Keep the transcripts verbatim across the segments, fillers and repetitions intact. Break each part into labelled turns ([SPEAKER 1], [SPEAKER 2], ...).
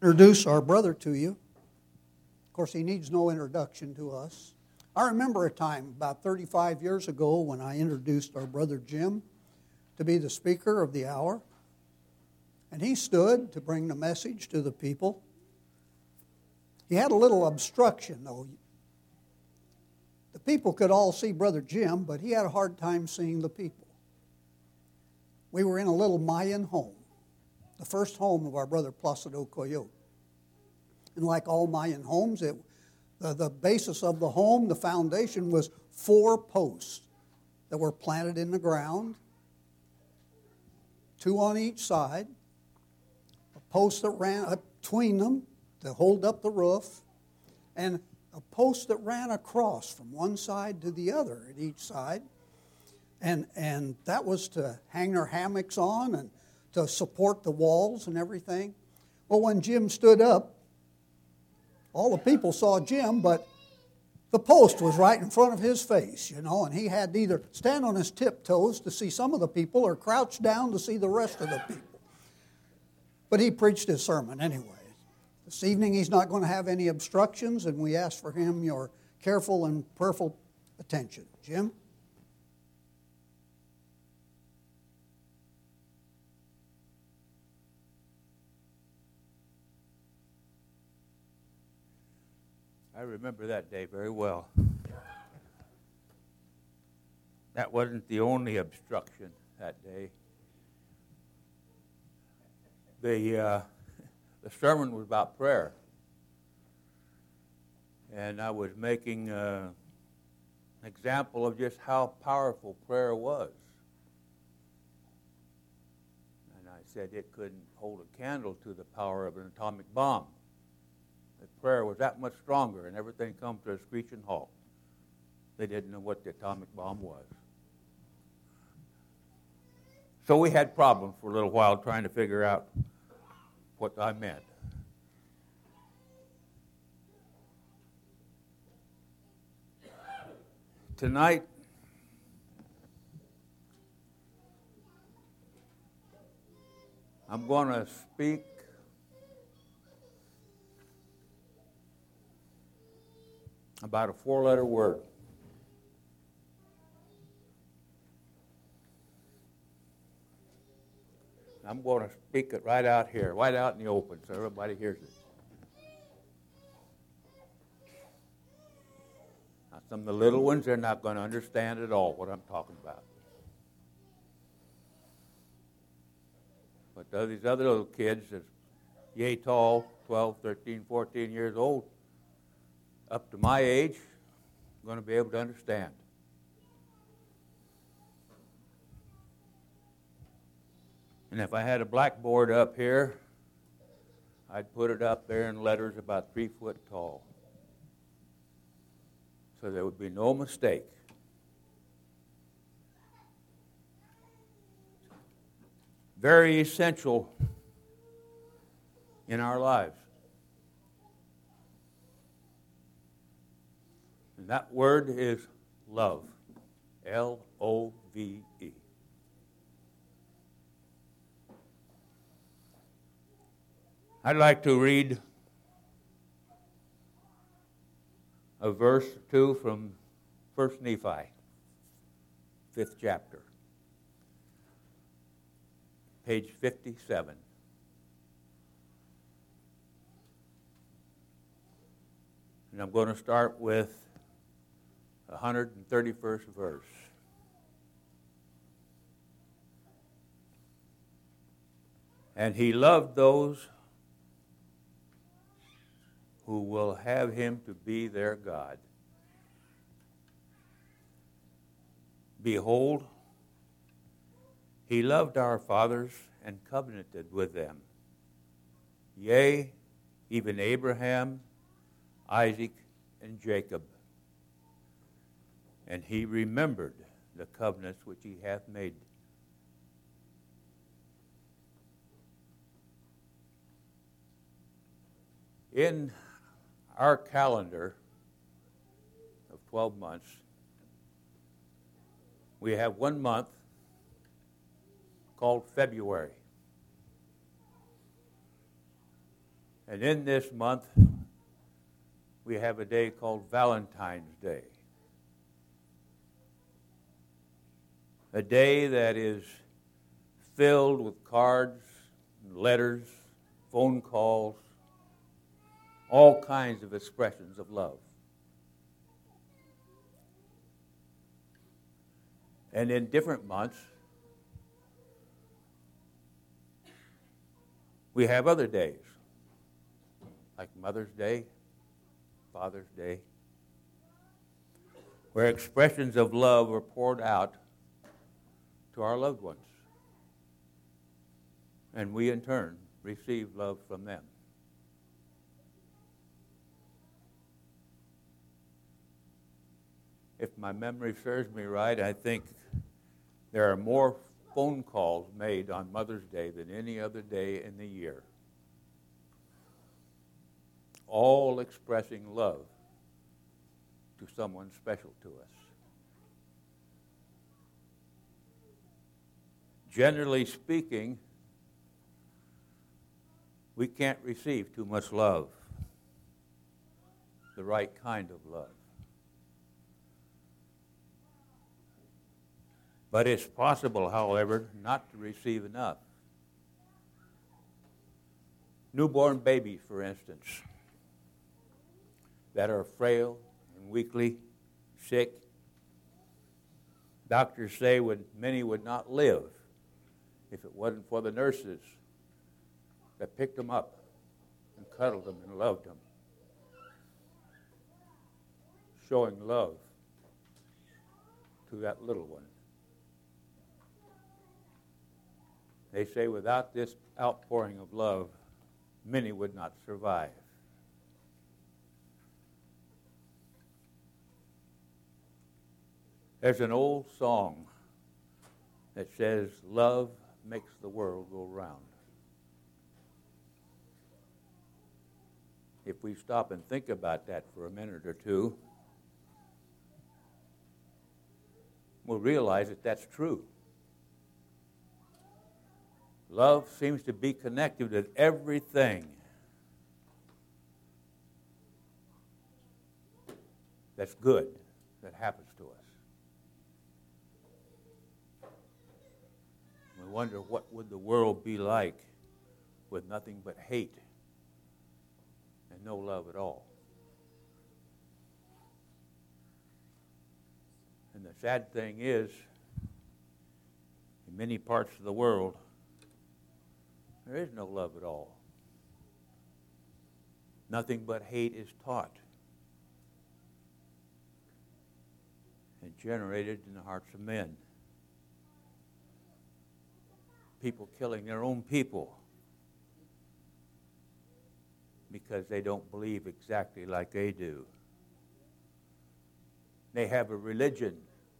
[SPEAKER 1] introduce our brother to you. Of course, he needs no introduction to us. I remember a time about thirty-five years ago when I introduced our brother Jim to be the speaker of the hour. And he stood to bring the message to the people. He had a little obstruction, though. The people could all see Brother Jim, but he had a hard time seeing the people. We were in a little Mayan home, the first home of our brother Placido Coyote. And like all Mayan homes, it, the, the basis of the home, the foundation, was four posts that were planted in the ground, two on each side, a post that ran up between them to hold up the roof, and a post that ran across from one side to the other at each side. And, and that was to hang their hammocks on and to support the walls and everything. Well, when Jim stood up, all the people saw Jim, but the post was right in front of his face, you know, and he had to either stand on his tiptoes to see some of the people or crouch down to see the rest of the people. But he preached his sermon anyway. This evening he's not going to have any obstructions, and we ask for him your careful and prayerful attention. Jim?
[SPEAKER 2] I remember that day very well. That wasn't the only obstruction that day. The, uh, the sermon was about prayer. And I was making uh, an example of just how powerful prayer was. And I said it couldn't hold a candle to the power of an atomic bomb. That prayer was that much stronger, and everything come to a screeching halt. They didn't know what the atomic bomb was. So we had problems for a little while trying to figure out what I meant. Tonight, I'm going to speak about a four-letter word. I'm going to speak it right out here, right out in the open, so everybody hears it. Now, some of the little ones, they're not going to understand at all what I'm talking about. But these other little kids that's yay tall, twelve, thirteen, fourteen years old, up to my age, I'm going to be able to understand. And if I had a blackboard up here, I'd put it up there in letters about three foot tall. So there would be no mistake. Very essential in our lives. And that word is love. L O V E. I'd like to read a verse or two from First Nephi, fifth chapter, page fifty-seven. And I'm going to start with the one hundred thirty-first verse. And he loved those who will have him to be their God. Behold, he loved our fathers and covenanted with them. Yea, even Abraham, Isaac, and Jacob. And he remembered the covenants which he hath made. In our calendar of twelve months, we have one month called February. And in this month, we have a day called Valentine's Day. A day that is filled with cards, letters, phone calls, all kinds of expressions of love. And in different months, we have other days, like Mother's Day, Father's Day, where expressions of love are poured out to our loved ones. And we, in turn, receive love from them. If my memory serves me right, I think there are more phone calls made on Mother's Day than any other day in the year, all expressing love to someone special to us. Generally speaking, we can't receive too much love, the right kind of love. But it's possible, however, not to receive enough. Newborn babies, for instance, that are frail and weakly, sick. Doctors say would, many would not live if it wasn't for the nurses that picked them up and cuddled them and loved them, showing love to that little one. They say without this outpouring of love, many would not survive. There's an old song that says, "Love makes the world go round." If we stop and think about that for a minute or two, we'll realize that that's true. Love seems to be connected with everything that's good that happens to us. We wonder what would the world be like with nothing but hate and no love at all. And the sad thing is, in many parts of the world, there is no love at all. Nothing but hate is taught and generated in the hearts of men. People killing their own people because they don't believe exactly like they do. They have a religion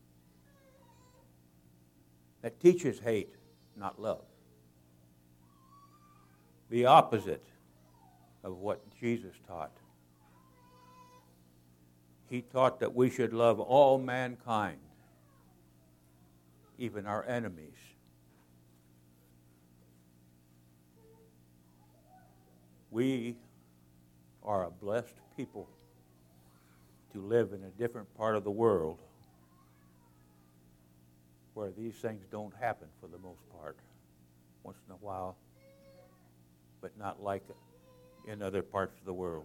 [SPEAKER 2] that teaches hate, not love. The opposite of what Jesus taught. He taught that we should love all mankind, even our enemies. We are a blessed people to live in a different part of the world where these things don't happen for the most part. Once in a while, but not like in other parts of the world.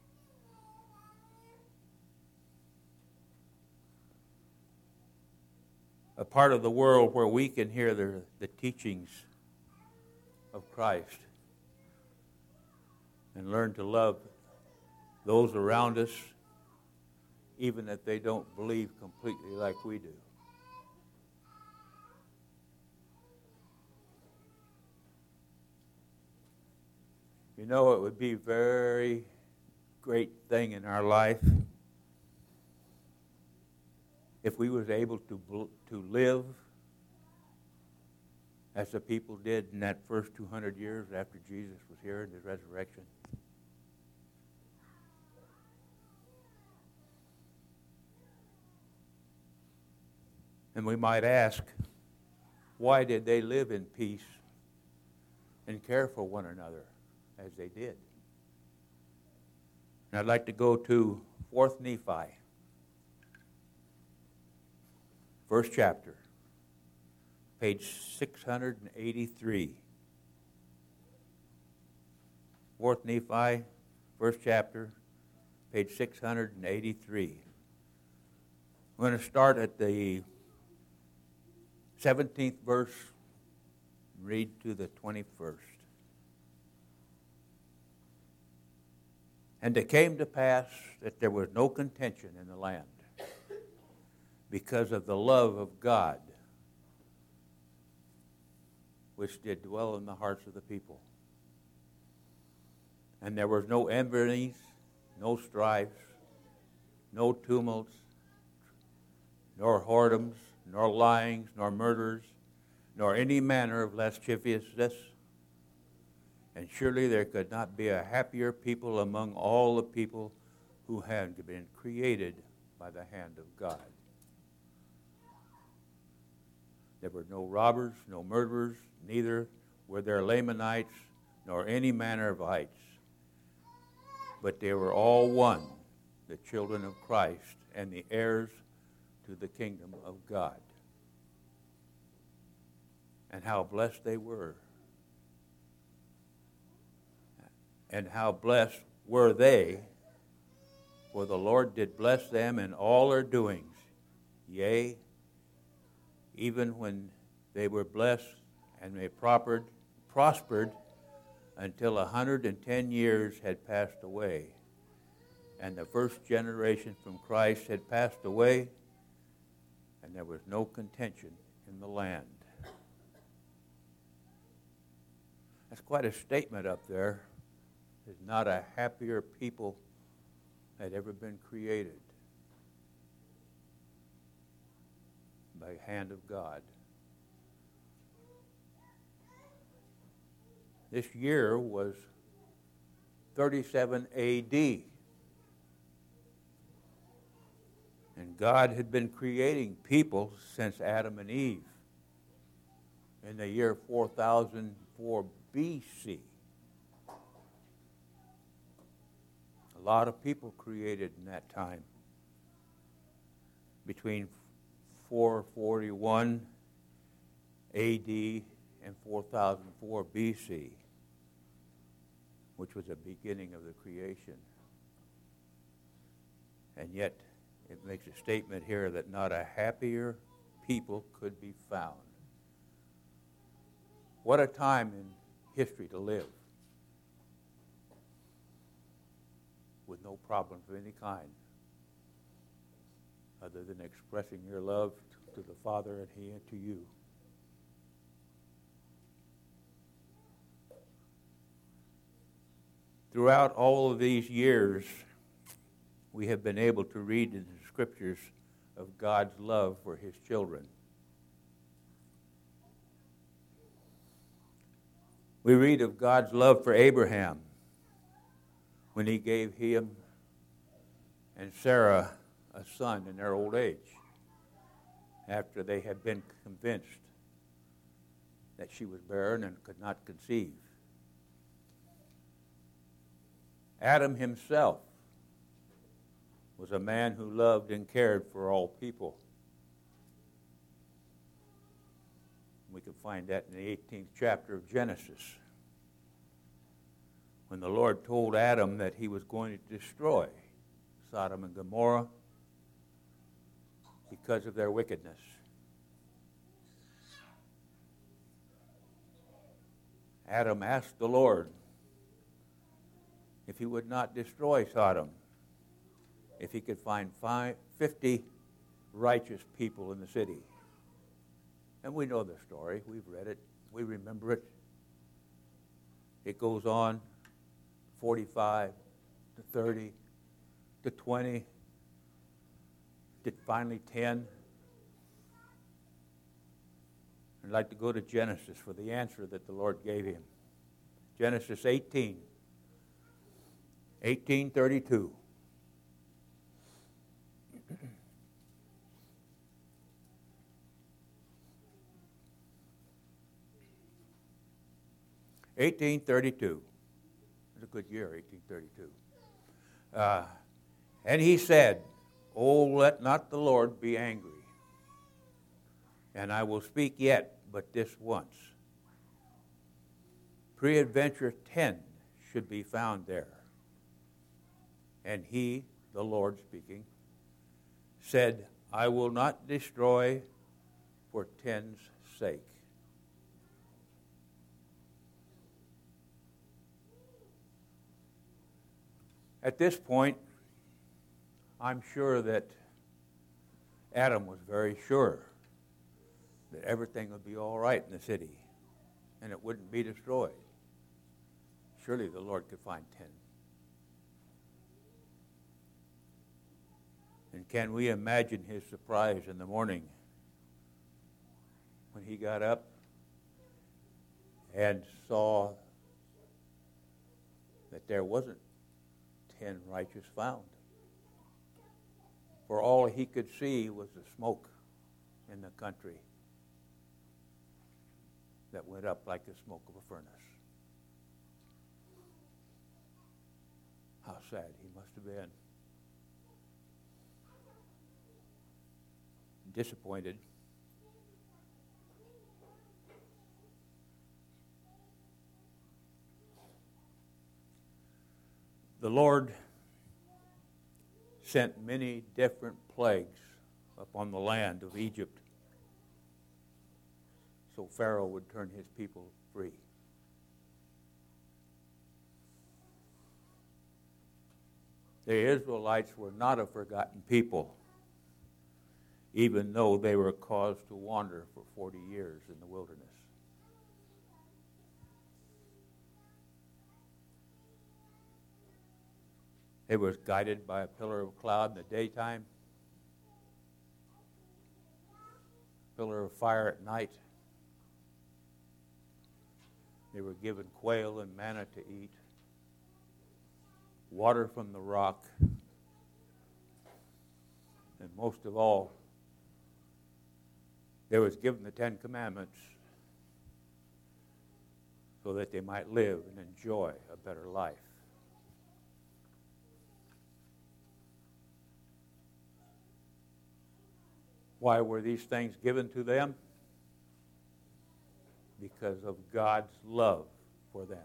[SPEAKER 2] A part of the world where we can hear the, the teachings of Christ and learn to love those around us, even if they don't believe completely like we do. You know, it would be a very great thing in our life if we was able to to live as the people did in that first two hundred years after Jesus was here in his resurrection. And we might ask, why did they live in peace and care for one another as they did? And I'd like to go to Fourth Nephi, first chapter, page six hundred eighty-three. Fourth Nephi, first chapter, page six hundred eighty-three. We're going to start at the seventeenth verse, read to the twenty-first. And it came to pass that there was no contention in the land because of the love of God which did dwell in the hearts of the people. And there was no envyings, no strifes, no tumults, nor whoredoms, nor lyings, nor murders, nor any manner of lasciviousness. And surely there could not be a happier people among all the people who had been created by the hand of God. There were no robbers, no murderers, neither were there Lamanites, nor any manner of ites. But they were all one, the children of Christ, and the heirs to the kingdom of God. And how blessed they were. And how blessed were they, for the Lord did bless them in all their doings. Yea, even when they were blessed and they prospered, prospered until a hundred and ten years had passed away, and the first generation from Christ had passed away, and there was no contention in the land. That's quite a statement up there. There's not a happier people had ever been created by the hand of God. This year was thirty-seven A D And God had been creating people since Adam and Eve in the year four thousand four B C A lot of people created in that time, between four forty-one A D and four thousand four B C, which was the beginning of the creation. And yet, it makes a statement here that not a happier people could be found. What a time in history to live, with no problems of any kind, other than expressing your love to the Father and He to you. Throughout all of these years, we have been able to read in the Scriptures of God's love for His children. We read of God's love for Abraham when He gave him and Sarah a son in their old age, after they had been convinced that she was barren and could not conceive. Adam himself was a man who loved and cared for all people. We can find that in the eighteenth chapter of Genesis, when the Lord told Adam that He was going to destroy Sodom and Gomorrah because of their wickedness. Adam asked the Lord if He would not destroy Sodom, if he could find five, fifty righteous people in the city. And we know the story. We've read it. We remember it. It goes on, forty-five to thirty to twenty to finally ten. I'd like to go to Genesis for the answer that the Lord gave him. Genesis eighteen, eighteen thirty-two. eighteen thirty-two. It was a good year, eighteen thirty-two. Uh, and he said, "Oh, let not the Lord be angry. And I will speak yet but this once. Peradventure ten should be found there. And he, the Lord speaking, said, I will not destroy for ten's sake." At this point, I'm sure that Adam was very sure that everything would be all right in the city and it wouldn't be destroyed. Surely the Lord could find ten. And can we imagine his surprise in the morning when he got up and saw that there wasn't ten righteous found? For all he could see was the smoke in the country that went up like the smoke of a furnace. How sad he must have been. Disappointed. The Lord sent many different plagues upon the land of Egypt so Pharaoh would turn his people free. The Israelites were not a forgotten people, even though they were caused to wander for forty years in the wilderness. They were guided by a pillar of cloud in the daytime, pillar of fire at night. They were given quail and manna to eat, water from the rock, and most of all, they was given the Ten Commandments so that they might live and enjoy a better life. Why were these things given to them? Because of God's love for them.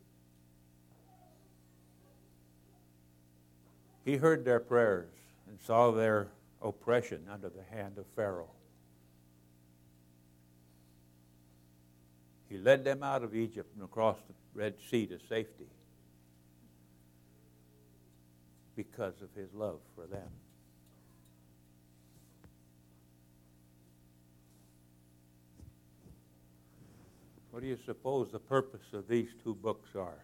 [SPEAKER 2] He heard their prayers and saw their oppression under the hand of Pharaoh. He led them out of Egypt and across the Red Sea to safety because of his love for them. What do you suppose the purpose of these two books are?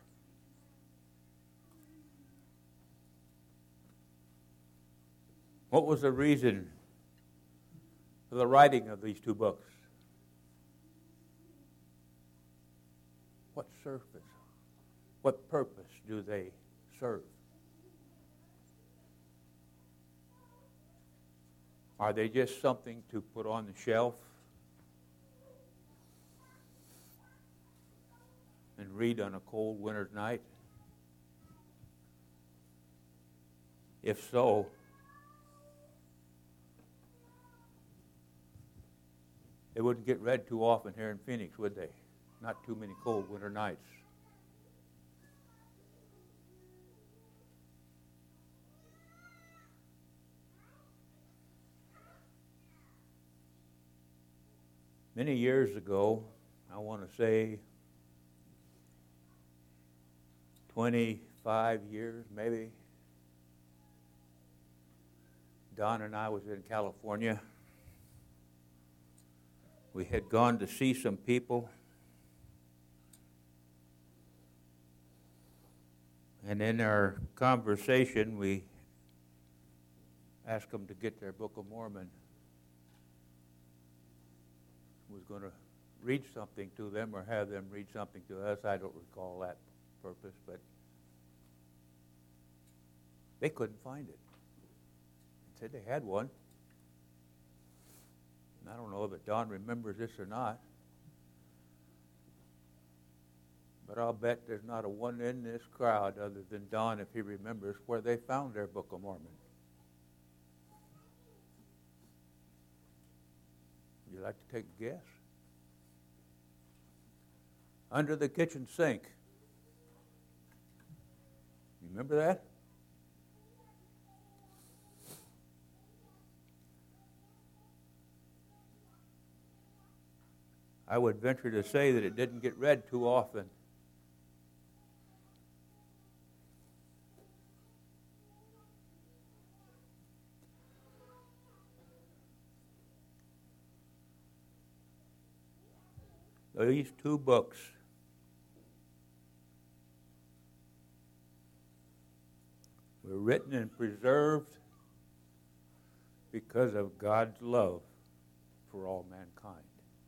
[SPEAKER 2] What was the reason for the writing of these two books? What surface, what purpose do they serve? Are they just something to put on the shelf and read on a cold winter's night? If so, they wouldn't get read too often here in Phoenix, would they? Not too many cold winter nights. Many years ago, I want to say twenty-five years maybe, Don and I was in California. We had gone to see some people, and in our conversation we asked them to get their Book of Mormon. Was going to read something to them or have them read something to us. I don't recall that purpose, but they couldn't find it. They said they had one. And I don't know if Don remembers this or not, But I'll bet there's not a one in this crowd other than Don, if he remembers, where they found their Book of Mormon. Would you like to take a guess? Under the kitchen sink. You remember that? I would venture to say that it didn't get read too often. These two books were written and preserved because of God's love for all mankind.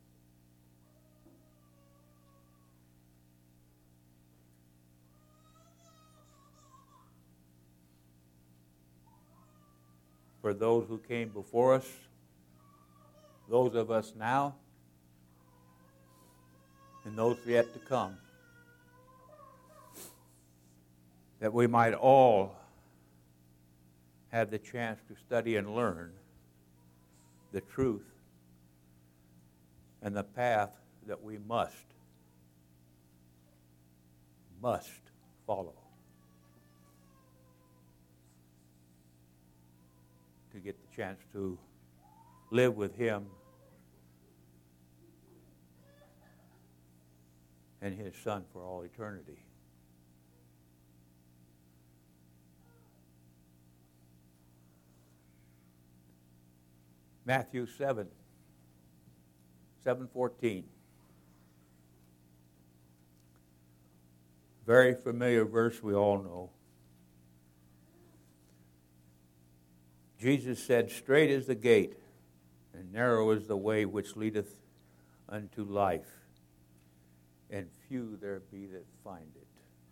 [SPEAKER 2] For those who came before us, those of us now, and those yet to come, that we might all have the chance to study and learn the truth and the path that we must, must follow to get the chance to live with Him and His Son for all eternity. Matthew seven, seven fourteen. Very familiar verse we all know. Jesus said, "Straight is the gate, and narrow is the way which leadeth unto life, and few there be that find it."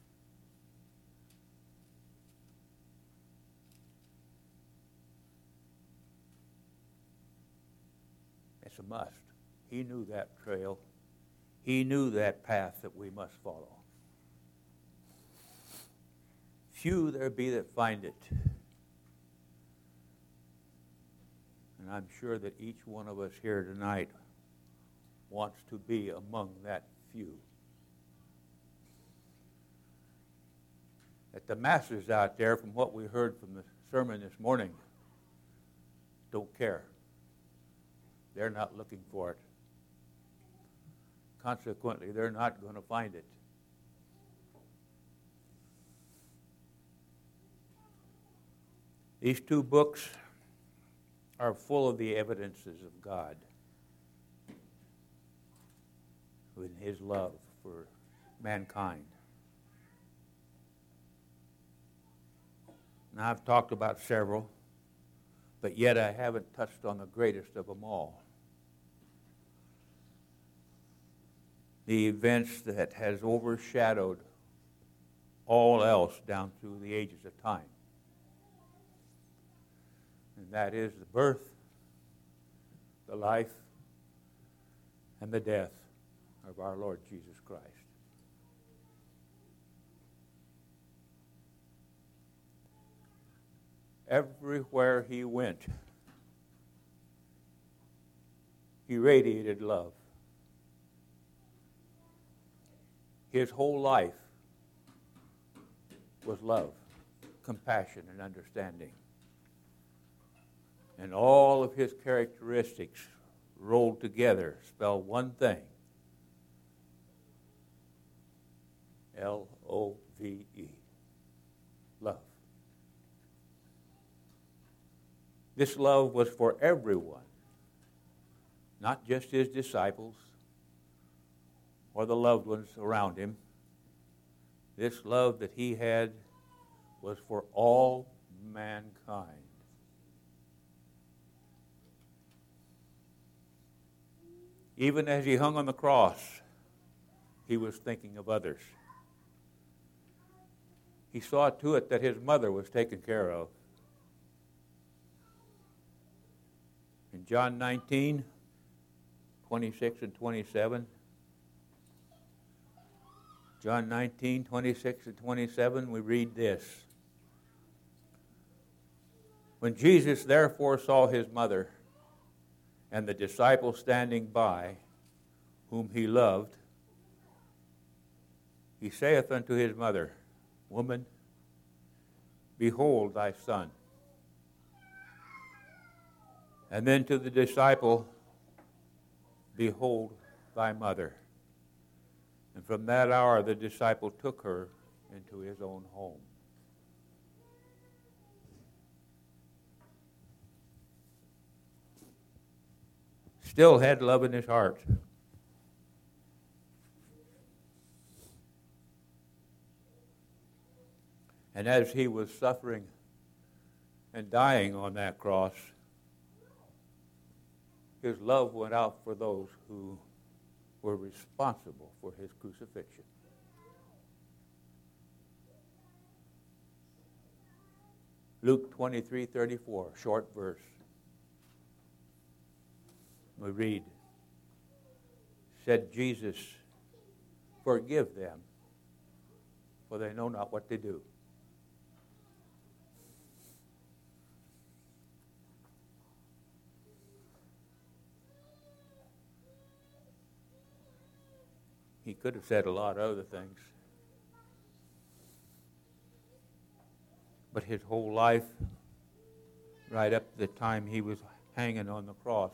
[SPEAKER 2] It's a must. He knew that trail. He knew that path that we must follow. Few there be that find it. And I'm sure that each one of us here tonight wants to be among that few. That the masses out there, from what we heard from the sermon this morning, don't care. They're not looking for it. Consequently, they're not going to find it. These two books are full of the evidences of God in His love for mankind. Now, I've talked about several, but yet I haven't touched on the greatest of them all. The events that has overshadowed all else down through the ages of time. And that is the birth, the life, and the death of our Lord Jesus Christ. Everywhere He went, He radiated love. His whole life was love, compassion, and understanding. And all of His characteristics rolled together spell one thing: L O V E, love. This love was for everyone, not just His disciples or the loved ones around Him. This love that He had was for all mankind. Even as He hung on the cross, He was thinking of others. He saw to it that His mother was taken care of. In John nineteen, twenty-six and twenty-seven, John nineteen, twenty-six and twenty-seven, we read this. When Jesus therefore saw his mother and the disciple standing by, whom he loved, he saith unto his mother, Woman, behold thy son. And then to the disciple, Behold thy mother. And from that hour the disciple took her into his own home. Still had love in his heart. And as he was suffering and dying on that cross, his love went out for those who were responsible for his crucifixion. Luke twenty-three thirty-four, short verse. We read, said Jesus, Forgive them, for they know not what they do. He could have said a lot of other things. But his whole life, right up to the time he was hanging on the cross,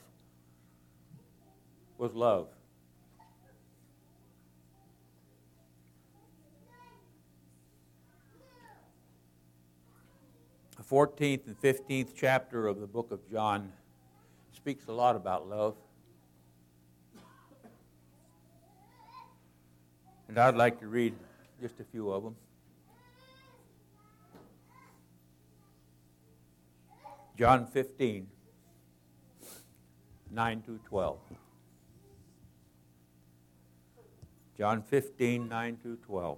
[SPEAKER 2] was love. The fourteenth and fifteenth chapter of the book of John speaks a lot about love. And I'd like to read just a few of them. John fifteen, nine to twelve. John fifteen, nine to twelve.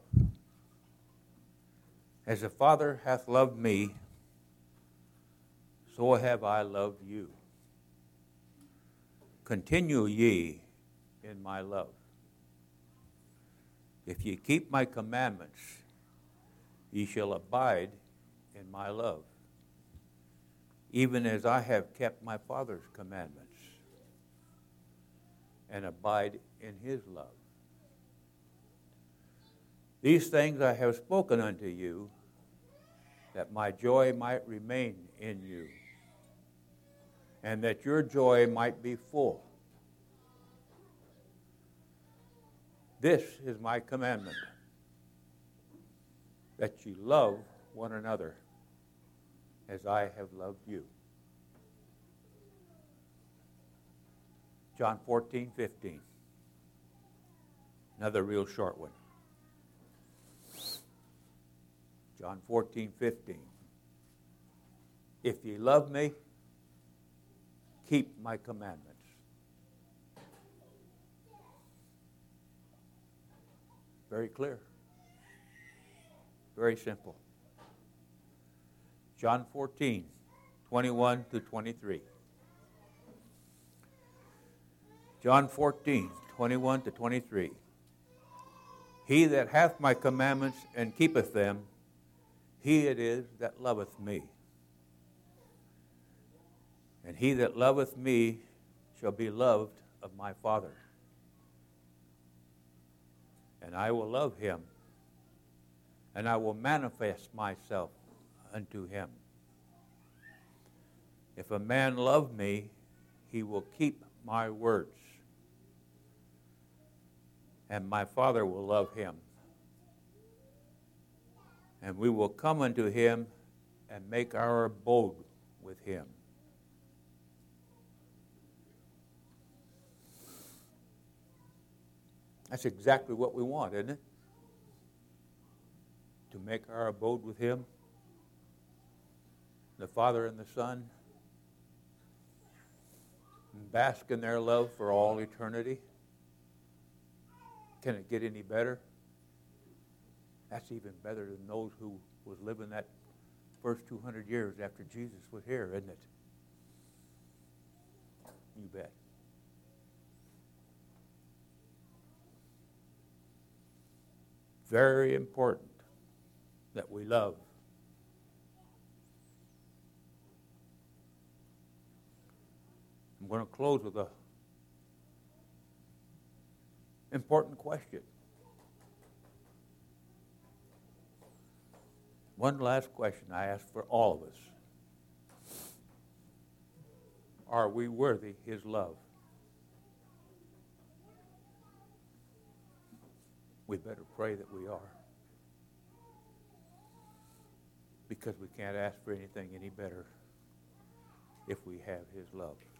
[SPEAKER 2] As the Father hath loved me, so have I loved you. Continue ye in my love. If ye keep my commandments, ye shall abide in my love, even as I have kept my Father's commandments, and abide in his love. These things I have spoken unto you, that my joy might remain in you, and that your joy might be full. This is my commandment, that ye love one another as I have loved you. John fourteen, fifteen. Another real short one. John fourteen, fifteen. If ye love me, keep my commandments. Very clear. Very simple. John fourteen, twenty-one to twenty-three. John fourteen, twenty-one to twenty-three. He that hath my commandments and keepeth them, he it is that loveth me. And he that loveth me shall be loved of my Father. And I will love him, and I will manifest myself unto him. If a man love me, he will keep my words, and my Father will love him. And we will come unto him and make our abode with him. That's exactly what we want, isn't it? To make our abode with him, the Father and the Son, and bask in their love for all eternity. Can it get any better? That's even better than those who was living that first two hundred years after Jesus was here, isn't it? You bet. very important that we love. I'm going to close with a important question. One last question I ask for all of us. Are we worthy His love? We better pray that we are, because we can't ask for anything any better if we have His love.